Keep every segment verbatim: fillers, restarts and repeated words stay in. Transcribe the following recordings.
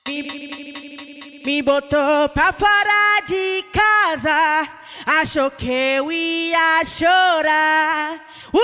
Me, me botou pra fora de casa, achou que eu ia chorar.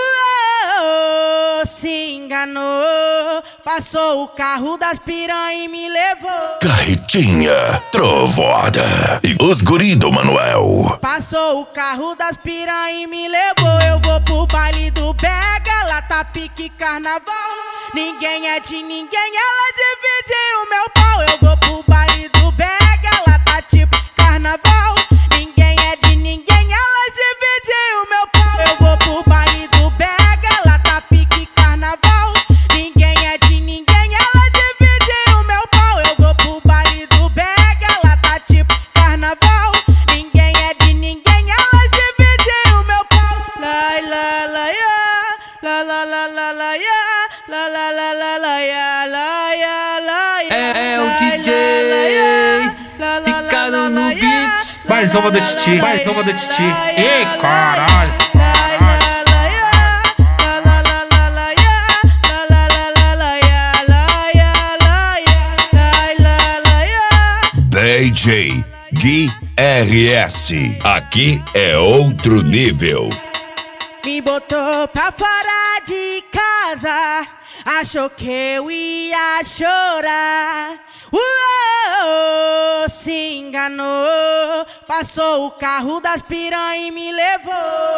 Uou, se enganou, passou o carro das piranha e me levou. Carretinha, trovoada e os guri do Manuel. Passou o carro das piranha e me levou. Eu vou pro baile do Bega, lá tá pique carnaval. Ninguém é de ninguém, ela divide o meu pau. Eu vou pro baile do Bega, lá tá tipo carnaval. Ninguém é de ninguém, ela divide o meu pau. Eu vou pro baile do Bega, lá tá pique carnaval. Ninguém é de ninguém, ela divide o meu pau. Eu vou pro baile do Bega, lá tá tipo carnaval. Ninguém é de ninguém, ela divide o meu pau. La la la ya, la la la la la ya. La la la la la ya, la ya la ya. É, é o D J Ticado no beat. Mais uma do Titi, mais uma do Titi. Ê, caralho. D J Gui R S. Aqui é outro nível. Me botou pra fora de casa, achou que eu ia chorar. Uou, se enganou, passou o carro das piranha e me levou.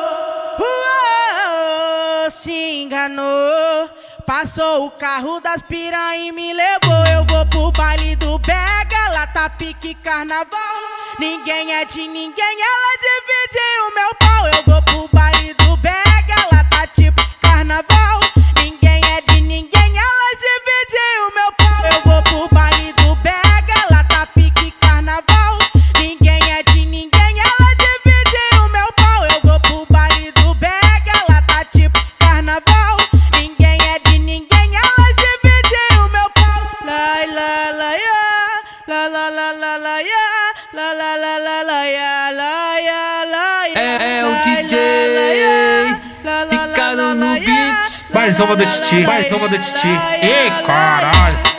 Uou, se enganou, passou o carro das piranha e me levou. Eu vou pro baile do Bega, lá tá pique carnaval. Ninguém é de ninguém, ela divide o meu pau. Eu vou pro baile do Bega, lá tá tipo carnaval. Ninguém é de ninguém, ela divide o meu pau. Eu vou pro baile do Bega, lá tá pique carnaval. Ninguém é de ninguém, ela divide o meu pau. Eu vou pro baile do Bega, lá tá tipo carnaval. Ninguém é de ninguém, ela divide o meu pau. La la la ya, la la la la la ya, la la la la la ya, la ya la ya. É, é o D J Ticado no beat. Mais uma do Titi, mais uma do Titi. Ê, caralho.